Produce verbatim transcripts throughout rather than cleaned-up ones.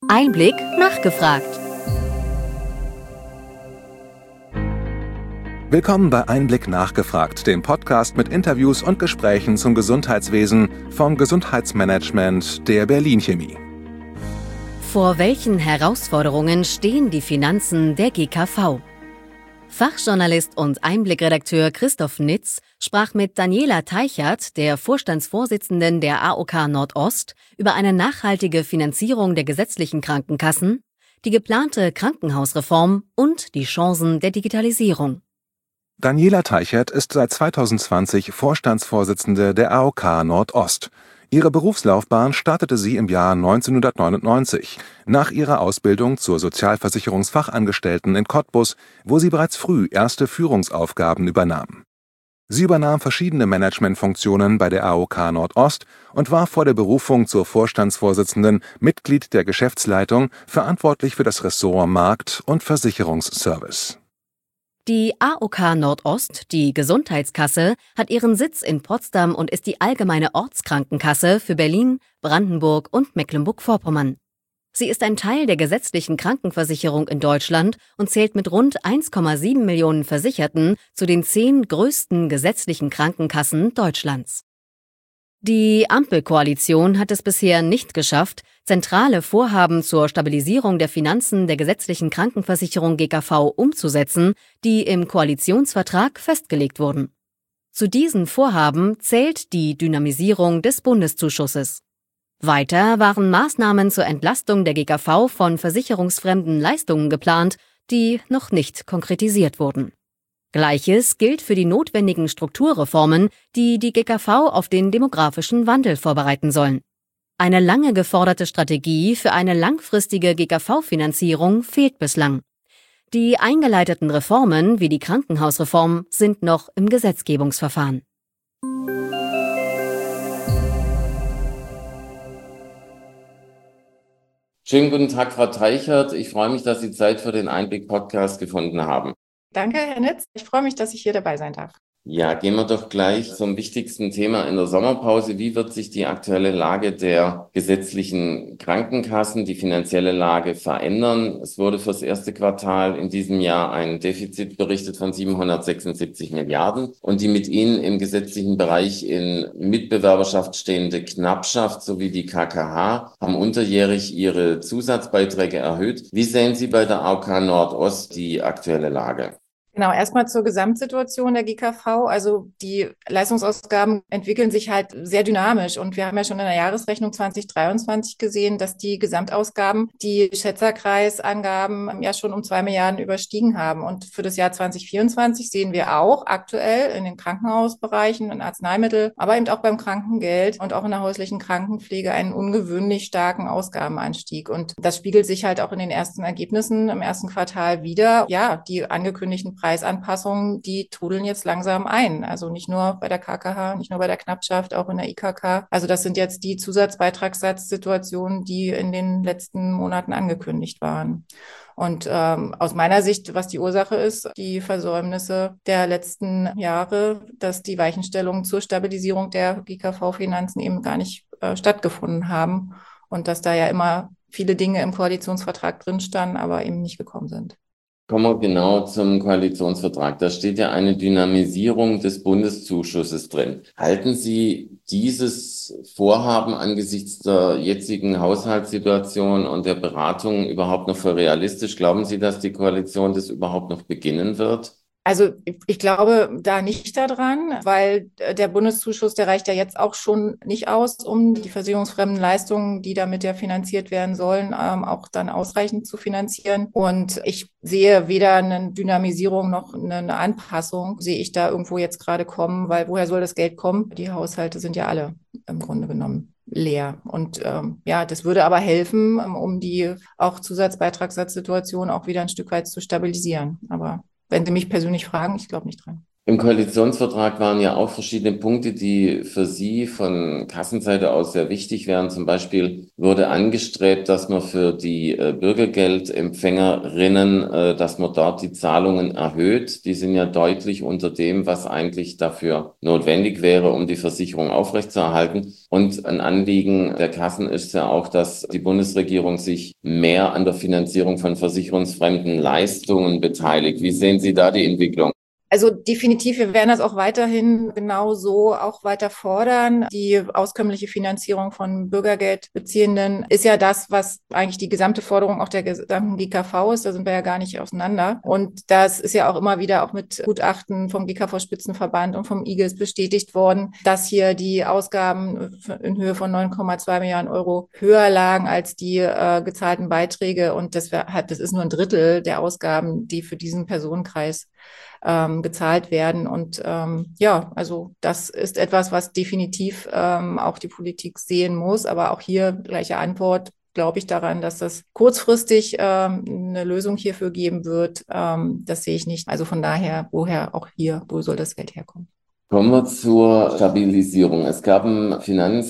Einblick nachgefragt. Willkommen bei Einblick nachgefragt, dem Podcast mit Interviews und Gesprächen zum Gesundheitswesen vom Gesundheitsmanagement der Berlin Chemie. Vor welchen Herausforderungen stehen die Finanzen der G K V? Fachjournalist und Einblickredakteur Christoph Nitz sprach mit Daniela Teichert, der Vorstandsvorsitzenden der A O K Nordost, über eine nachhaltige Finanzierung der gesetzlichen Krankenkassen, die geplante Krankenhausreform und die Chancen der Digitalisierung. Daniela Teichert ist seit zweitausendzwanzig Vorstandsvorsitzende der A O K Nordost. Ihre Berufslaufbahn startete sie im Jahr neunzehnhundertneunundneunzig, nach ihrer Ausbildung zur Sozialversicherungsfachangestellten in Cottbus, wo sie bereits früh erste Führungsaufgaben übernahm. Sie übernahm verschiedene Managementfunktionen bei der A O K Nordost und war vor der Berufung zur Vorstandsvorsitzenden Mitglied der Geschäftsleitung, verantwortlich für das Ressort Markt- und Versicherungsservice. Die A O K Nordost, die Gesundheitskasse, hat ihren Sitz in Potsdam und ist die allgemeine Ortskrankenkasse für Berlin, Brandenburg und Mecklenburg-Vorpommern. Sie ist ein Teil der gesetzlichen Krankenversicherung in Deutschland und zählt mit rund eins Komma sieben Millionen Versicherten zu den zehn größten gesetzlichen Krankenkassen Deutschlands. Die Ampelkoalition hat es bisher nicht geschafft, zentrale Vorhaben zur Stabilisierung der Finanzen der gesetzlichen Krankenversicherung G K V umzusetzen, die im Koalitionsvertrag festgelegt wurden. Zu diesen Vorhaben zählt die Dynamisierung des Bundeszuschusses. Weiter waren Maßnahmen zur Entlastung der G K V von versicherungsfremden Leistungen geplant, die noch nicht konkretisiert wurden. Gleiches gilt für die notwendigen Strukturreformen, die die G K V auf den demografischen Wandel vorbereiten sollen. Eine lange geforderte Strategie für eine langfristige G K V-Finanzierung fehlt bislang. Die eingeleiteten Reformen wie die Krankenhausreform sind noch im Gesetzgebungsverfahren. Schönen guten Tag, Frau Teichert. Ich freue mich, dass Sie Zeit für den Einblick-Podcast gefunden haben. Danke, Herr Nitz. Ich freue mich, dass ich hier dabei sein darf. Ja, gehen wir doch gleich zum wichtigsten Thema in der Sommerpause. Wie wird sich die aktuelle Lage der gesetzlichen Krankenkassen, die finanzielle Lage verändern? Es wurde fürs erste Quartal in diesem Jahr ein Defizit berichtet von siebenhundertsechsundsiebzig Milliarden und die mit ihnen im gesetzlichen Bereich in Mitbewerberschaft stehende Knappschaft sowie die K K H haben unterjährig ihre Zusatzbeiträge erhöht. Wie sehen Sie bei der A O K Nordost die aktuelle Lage? Genau, erstmal zur Gesamtsituation der G K V. Also die Leistungsausgaben entwickeln sich halt sehr dynamisch und wir haben ja schon in der Jahresrechnung zwanzig dreiundzwanzig gesehen, dass die Gesamtausgaben die Schätzerkreisangaben ja schon um zwei Milliarden überstiegen haben. Und für das Jahr zwanzig vierundzwanzig sehen wir auch aktuell in den Krankenhausbereichen, in Arzneimittel, aber eben auch beim Krankengeld und auch in der häuslichen Krankenpflege einen ungewöhnlich starken Ausgabenanstieg. Und das spiegelt sich halt auch in den ersten Ergebnissen im ersten Quartal wieder. Ja, die angekündigten Preisanpassungen, die trudeln jetzt langsam ein. Also nicht nur bei der K K H, nicht nur bei der Knappschaft, auch in der I K K. Also das sind jetzt die Zusatzbeitragssatzsituationen, die in den letzten Monaten angekündigt waren. Und ähm, aus meiner Sicht, was die Ursache ist, die Versäumnisse der letzten Jahre, dass die Weichenstellungen zur Stabilisierung der G K V-Finanzen eben gar nicht äh, stattgefunden haben und dass da ja immer viele Dinge im Koalitionsvertrag drin standen, aber eben nicht gekommen sind. Kommen wir genau zum Koalitionsvertrag. Da steht ja eine Dynamisierung des Bundeszuschusses drin. Halten Sie dieses Vorhaben angesichts der jetzigen Haushaltssituation und der Beratungen überhaupt noch für realistisch? Glauben Sie, dass die Koalition das überhaupt noch beginnen wird? Also ich glaube da nicht daran, weil der Bundeszuschuss, der reicht ja jetzt auch schon nicht aus, um die versicherungsfremden Leistungen, die damit ja finanziert werden sollen, ähm, auch dann ausreichend zu finanzieren. Und ich sehe weder eine Dynamisierung noch eine Anpassung, sehe ich da irgendwo jetzt gerade kommen, weil woher soll das Geld kommen? Die Haushalte sind ja alle im Grunde genommen leer. Und ähm, ja, das würde aber helfen, um die auch Zusatzbeitragssatzsituation auch wieder ein Stück weit zu stabilisieren. Aber wenn Sie mich persönlich fragen, ich glaube nicht dran. Im Koalitionsvertrag waren ja auch verschiedene Punkte, die für Sie von Kassenseite aus sehr wichtig wären. Zum Beispiel wurde angestrebt, dass man für die äh, Bürgergeldempfängerinnen, äh, dass man dort die Zahlungen erhöht. Die sind ja deutlich unter dem, was eigentlich dafür notwendig wäre, um die Versicherung aufrechtzuerhalten. Und ein Anliegen der Kassen ist ja auch, dass die Bundesregierung sich mehr an der Finanzierung von versicherungsfremden Leistungen beteiligt. Wie sehen Sie da die Entwicklung? Also definitiv, wir werden das auch weiterhin genau so auch weiter fordern. Die auskömmliche Finanzierung von Bürgergeldbeziehenden ist ja das, was eigentlich die gesamte Forderung auch der gesamten G K V ist. Da sind wir ja gar nicht auseinander. Und das ist ja auch immer wieder auch mit Gutachten vom G K V-Spitzenverband und vom I G E S bestätigt worden, dass hier die Ausgaben in Höhe von neun Komma zwei Milliarden Euro höher lagen als die äh, gezahlten Beiträge. Und das, wär, das ist nur ein Drittel der Ausgaben, die für diesen Personenkreis ähm, gezahlt werden. Und ähm, ja, also das ist etwas, was definitiv ähm, auch die Politik sehen muss. Aber auch hier gleiche Antwort, glaube ich daran, dass das kurzfristig ähm, eine Lösung hierfür geben wird. Ähm, das sehe ich nicht. Also von daher, woher auch hier, wo soll das Geld herkommen? Kommen wir zur Stabilisierung. Es gab ein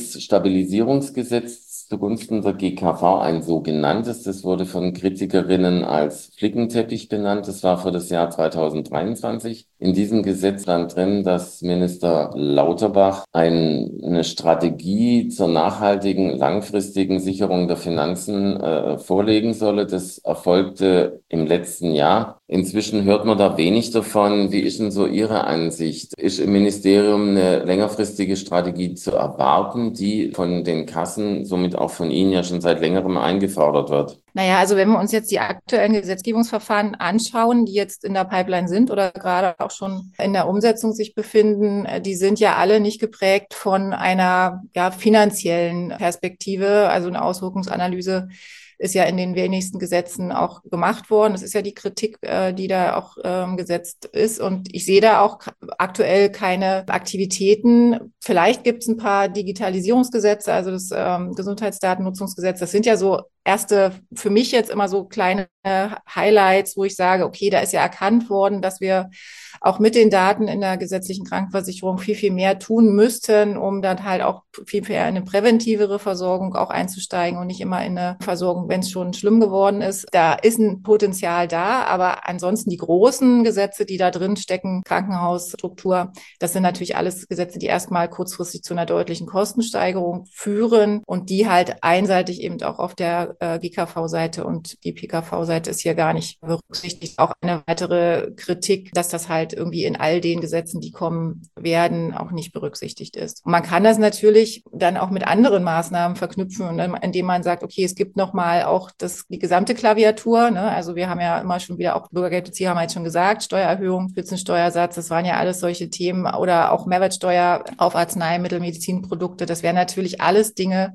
Finanzstabilisierungsgesetz zugunsten der G K V, ein sogenanntes. Das wurde von Kritikerinnen als Flickenteppich benannt. Das war für das Jahr zweitausenddreiundzwanzig. In diesem Gesetz stand drin, dass Minister Lauterbach ein, eine Strategie zur nachhaltigen, langfristigen Sicherung der Finanzen äh, vorlegen solle. Das erfolgte im letzten Jahr. Inzwischen hört man da wenig davon. Wie ist denn so Ihre Ansicht? Ist im Ministerium eine längerfristige Strategie zu erwarten, die von den Kassen, somit auch von Ihnen ja schon seit längerem eingefordert wird? Naja, also wenn wir uns jetzt die aktuellen Gesetzgebungsverfahren anschauen, die jetzt in der Pipeline sind oder gerade auch schon in der Umsetzung sich befinden, die sind ja alle nicht geprägt von einer ja, finanziellen Perspektive, also eine Auswirkungsanalyse ist ja in den wenigsten Gesetzen auch gemacht worden. Das ist ja die Kritik, äh, die da auch ähm, gesetzt ist. Und ich sehe da auch aktuell keine Aktivitäten. Vielleicht gibt es ein paar Digitalisierungsgesetze, also das ähm, Gesundheitsdatennutzungsgesetz. Das sind ja so erste, für mich jetzt immer so kleine Highlights, wo ich sage, okay, da ist ja erkannt worden, dass wir auch mit den Daten in der gesetzlichen Krankenversicherung viel, viel mehr tun müssten, um dann halt auch viel mehr in eine präventivere Versorgung auch einzusteigen und nicht immer in eine Versorgung, wenn es schon schlimm geworden ist. Da ist ein Potenzial da, aber ansonsten die großen Gesetze, die da drin stecken, Krankenhausstruktur, das sind natürlich alles Gesetze, die erstmal kurzfristig zu einer deutlichen Kostensteigerung führen und die halt einseitig eben auch auf der äh, G K V-Seite und die P K V-Seite ist hier gar nicht berücksichtigt. Auch eine weitere Kritik, dass das halt irgendwie in all den Gesetzen, die kommen werden, auch nicht berücksichtigt ist. Und man kann das natürlich dann auch mit anderen Maßnahmen verknüpfen, ne, indem man sagt, okay, es gibt nochmal auch das, die gesamte Klaviatur. Ne? Also wir haben ja immer schon wieder auch Bürgergeldbezieher, haben wir jetzt schon gesagt, Steuererhöhung, Spitzensteuersatz, das waren ja alles solche Themen oder auch Mehrwertsteuer auf Arzneimittel, Medizinprodukte. Das wären natürlich alles Dinge,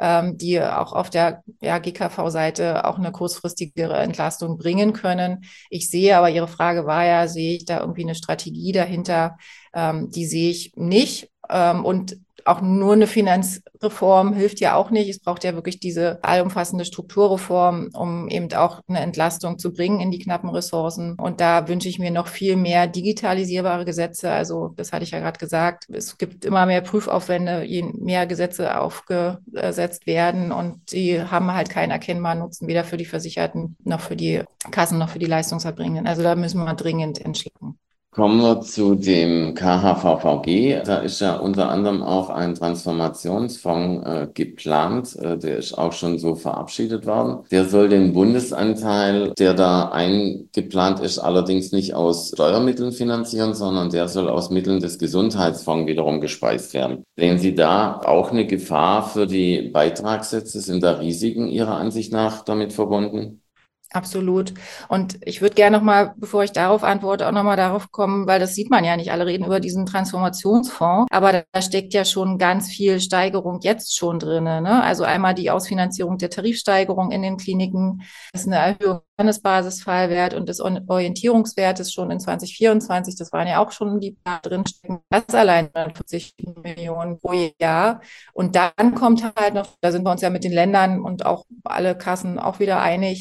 die auch auf der ja, G K V-Seite auch eine kurzfristigere Entlastung bringen können. Ich sehe aber, Ihre Frage war ja, sehe ich da irgendwie eine Strategie dahinter? Ähm, die sehe ich nicht. Ähm, und auch nur eine Finanzreform hilft ja auch nicht. Es braucht ja wirklich diese allumfassende Strukturreform, um eben auch eine Entlastung zu bringen in die knappen Ressourcen. Und da wünsche ich mir noch viel mehr digitalisierbare Gesetze. Also das hatte ich ja gerade gesagt. Es gibt immer mehr Prüfaufwände, je mehr Gesetze aufgesetzt werden. Und die haben halt keinen erkennbaren Nutzen, weder für die Versicherten noch für die Kassen noch für die Leistungserbringenden. Also da müssen wir dringend entschlacken. Kommen wir zu dem K H V V G. Da ist ja unter anderem auch ein Transformationsfonds äh, geplant. Äh, der ist auch schon so verabschiedet worden. Der soll den Bundesanteil, der da eingeplant ist, allerdings nicht aus Steuermitteln finanzieren, sondern der soll aus Mitteln des Gesundheitsfonds wiederum gespeist werden. Sehen Sie da auch eine Gefahr für die Beitragssätze? Sind da Risiken Ihrer Ansicht nach damit verbunden? Absolut. Und ich würde gerne nochmal, bevor ich darauf antworte, auch nochmal darauf kommen, weil das sieht man ja nicht. Alle reden über diesen Transformationsfonds, aber da steckt ja schon ganz viel Steigerung jetzt schon drin. Ne? Also einmal die Ausfinanzierung der Tarifsteigerung in den Kliniken, das ist eine Erhöhung des Basisfallwert und des Orientierungswertes schon in zwanzig vierundzwanzig. Das waren ja auch schon die da drin stecken. Das allein vierzig Millionen pro Jahr. Und dann kommt halt noch, da sind wir uns ja mit den Ländern und auch alle Kassen auch wieder einig,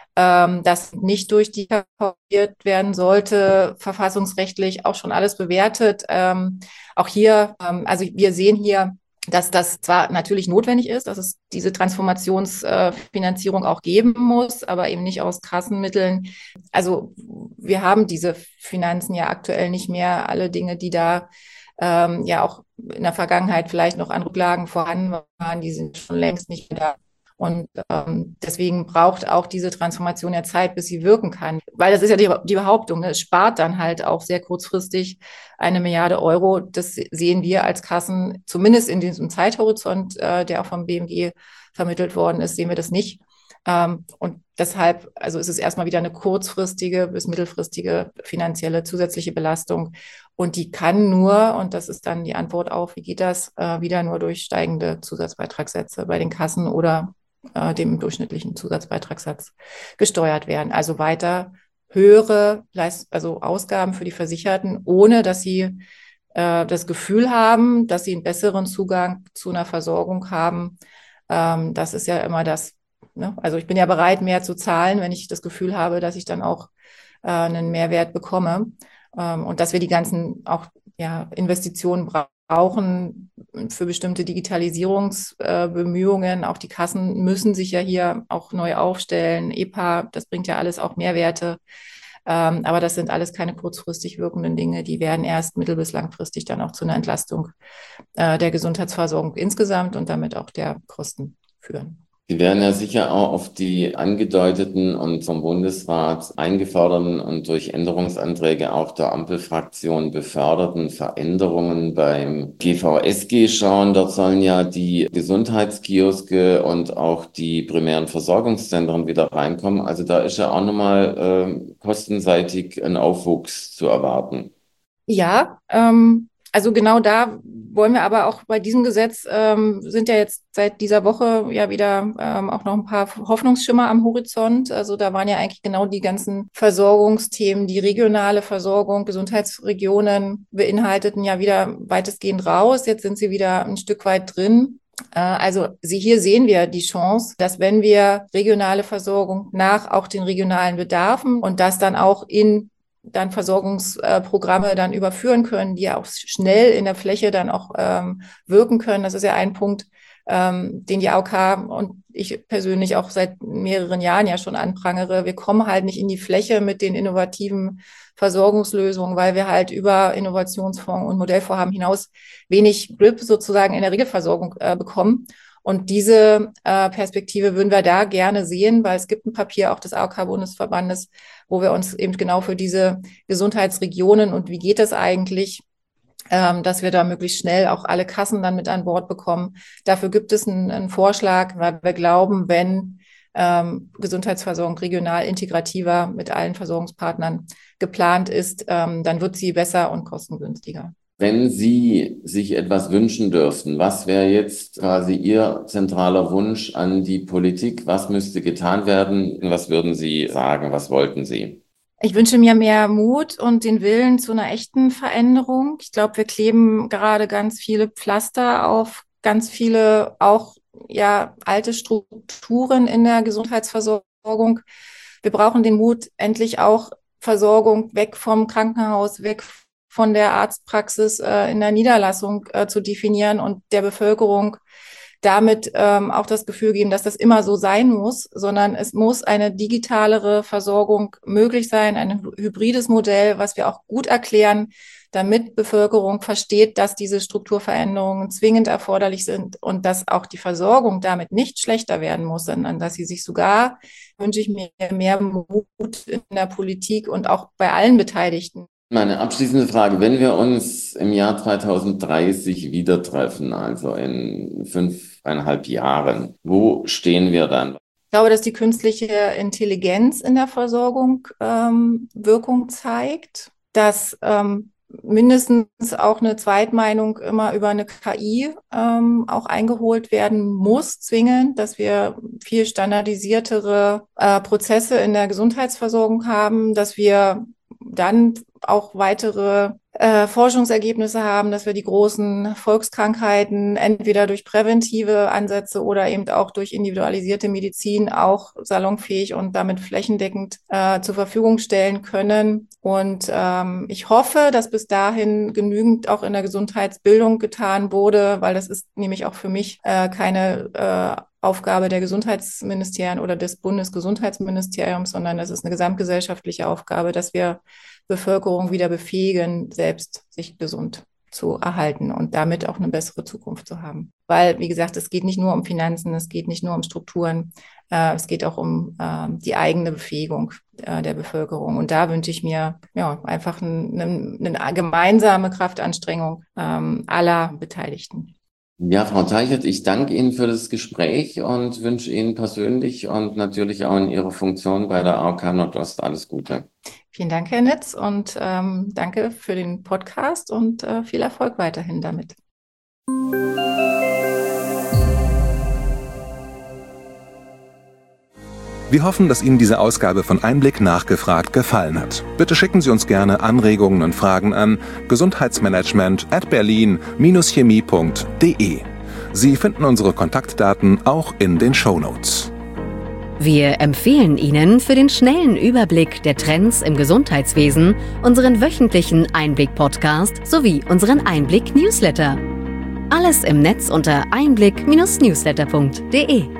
ähm, das nicht durch die verfolgt werden sollte, verfassungsrechtlich auch schon alles bewertet. Ähm, auch hier, ähm, also wir sehen hier, dass das zwar natürlich notwendig ist, dass es diese Transformationsfinanzierung äh, auch geben muss, aber eben nicht aus Kassenmitteln. Also wir haben diese Finanzen ja aktuell nicht mehr. Alle Dinge, die da ähm, ja auch in der Vergangenheit vielleicht noch an Rücklagen vorhanden waren, die sind schon längst nicht mehr da. Und ähm, deswegen braucht auch diese Transformation ja Zeit, bis sie wirken kann. Weil das ist ja die, die Behauptung, ne? Es spart dann halt auch sehr kurzfristig eine Milliarde Euro. Das sehen wir als Kassen, zumindest in diesem Zeithorizont, äh, der auch vom B M G vermittelt worden ist, sehen wir das nicht. Ähm, und deshalb, also ist es erstmal wieder eine kurzfristige bis mittelfristige finanzielle zusätzliche Belastung. Und die kann nur, und das ist dann die Antwort auf, wie geht das, äh, wieder nur durch steigende Zusatzbeitragssätze bei den Kassen oder äh, dem durchschnittlichen Zusatzbeitragssatz gesteuert werden. Also weiter höhere Leist also Ausgaben für die Versicherten, ohne dass sie äh, das Gefühl haben, dass sie einen besseren Zugang zu einer Versorgung haben. Ähm, das ist ja immer das, ne? Also ich bin ja bereit, mehr zu zahlen, wenn ich das Gefühl habe, dass ich dann auch äh, einen Mehrwert bekomme. Ähm, und dass wir die ganzen auch ja, Investitionen brauchen für bestimmte Digitalisierungsbemühungen. Äh, auch die Kassen müssen sich ja hier auch neu aufstellen. E P A, das bringt ja alles auch Mehrwerte. Ähm, aber das sind alles keine kurzfristig wirkenden Dinge. Die werden erst mittel- bis langfristig dann auch zu einer Entlastung äh, der Gesundheitsversorgung insgesamt und damit auch der Kosten führen. Sie werden ja sicher auch auf die angedeuteten und vom Bundesrat eingeforderten und durch Änderungsanträge auch der Ampelfraktion beförderten Veränderungen beim G V S G schauen. Dort sollen ja die Gesundheitskioske und auch die primären Versorgungszentren wieder reinkommen. Also da ist ja auch nochmal äh, kostenseitig ein Aufwuchs zu erwarten. Ja, ähm, also genau da wollen wir aber auch bei diesem Gesetz, ähm, sind ja jetzt seit dieser Woche ja wieder ähm, auch noch ein paar Hoffnungsschimmer am Horizont. Also da waren ja eigentlich genau die ganzen Versorgungsthemen, die regionale Versorgung, Gesundheitsregionen beinhalteten ja wieder weitestgehend raus. Jetzt sind sie wieder ein Stück weit drin. Also hier sehen wir die Chance, dass wenn wir regionale Versorgung nach auch den regionalen Bedarfen und das dann auch in dann Versorgungsprogramme dann überführen können, die ja auch schnell in der Fläche dann auch ähm, wirken können. Das ist ja ein Punkt, ähm, den die A O K und ich persönlich auch seit mehreren Jahren ja schon anprangere. Wir kommen halt nicht in die Fläche mit den innovativen Versorgungslösungen, weil wir halt über Innovationsfonds und Modellvorhaben hinaus wenig Grip sozusagen in der Regelversorgung äh, bekommen. Und diese äh, Perspektive würden wir da gerne sehen, weil es gibt ein Papier auch des A O K-Bundesverbandes, wo wir uns eben genau für diese Gesundheitsregionen und wie geht das eigentlich, ähm, dass wir da möglichst schnell auch alle Kassen dann mit an Bord bekommen. Dafür gibt es einen, einen Vorschlag, weil wir glauben, wenn ähm, Gesundheitsversorgung regional integrativer mit allen Versorgungspartnern geplant ist, ähm, dann wird sie besser und kostengünstiger. Wenn Sie sich etwas wünschen dürften, was wäre jetzt quasi Ihr zentraler Wunsch an die Politik? Was müsste getan werden? Was würden Sie sagen? Was wollten Sie? Ich wünsche mir mehr Mut und den Willen zu einer echten Veränderung. Ich glaube, wir kleben gerade ganz viele Pflaster auf ganz viele auch ja alte Strukturen in der Gesundheitsversorgung. Wir brauchen den Mut, endlich auch Versorgung weg vom Krankenhaus, weg von der Arztpraxis äh, in der Niederlassung äh, zu definieren und der Bevölkerung damit ähm, auch das Gefühl geben, dass das immer so sein muss, sondern es muss eine digitalere Versorgung möglich sein, ein hybrides Modell, was wir auch gut erklären, damit Bevölkerung versteht, dass diese Strukturveränderungen zwingend erforderlich sind und dass auch die Versorgung damit nicht schlechter werden muss, sondern dass sie sich sogar, wünsche ich mir, mehr Mut in der Politik und auch bei allen Beteiligten. Meine abschließende Frage, wenn wir uns im Jahr zweitausenddreißig wieder treffen, also in fünfeinhalb Jahren, wo stehen wir dann? Ich glaube, dass die künstliche Intelligenz in der Versorgung ähm, Wirkung zeigt, dass ähm, mindestens auch eine Zweitmeinung immer über eine K I ähm, auch eingeholt werden muss, zwingend, dass wir viel standardisiertere äh, Prozesse in der Gesundheitsversorgung haben, dass wir dann auch weitere äh, Forschungsergebnisse haben, dass wir die großen Volkskrankheiten entweder durch präventive Ansätze oder eben auch durch individualisierte Medizin auch salonfähig und damit flächendeckend äh, zur Verfügung stellen können. Und ähm, ich hoffe, dass bis dahin genügend auch in der Gesundheitsbildung getan wurde, weil das ist nämlich auch für mich äh, keine äh, Aufgabe der Gesundheitsministerien oder des Bundesgesundheitsministeriums, sondern es ist eine gesamtgesellschaftliche Aufgabe, dass wir Bevölkerung wieder befähigen, selbst sich gesund zu erhalten und damit auch eine bessere Zukunft zu haben. Weil, wie gesagt, es geht nicht nur um Finanzen, es geht nicht nur um Strukturen, äh, es geht auch um äh, die eigene Befähigung äh, der Bevölkerung. Und da wünsche ich mir ja einfach ein, eine, eine gemeinsame Kraftanstrengung ähm, aller Beteiligten. Ja, Frau Teichert, ich danke Ihnen für das Gespräch und wünsche Ihnen persönlich und natürlich auch in Ihrer Funktion bei der A O K Nordost alles Gute. Vielen Dank, Herr Nitz, und ähm, danke für den Podcast und äh, viel Erfolg weiterhin damit. Wir hoffen, dass Ihnen diese Ausgabe von Einblick nachgefragt gefallen hat. Bitte schicken Sie uns gerne Anregungen und Fragen an gesundheitsmanagement at berlin dash chemie punkt de. Sie finden unsere Kontaktdaten auch in den Shownotes. Wir empfehlen Ihnen für den schnellen Überblick der Trends im Gesundheitswesen unseren wöchentlichen Einblick-Podcast sowie unseren Einblick-Newsletter. Alles im Netz unter einblick Bindestrich newsletter punkt de.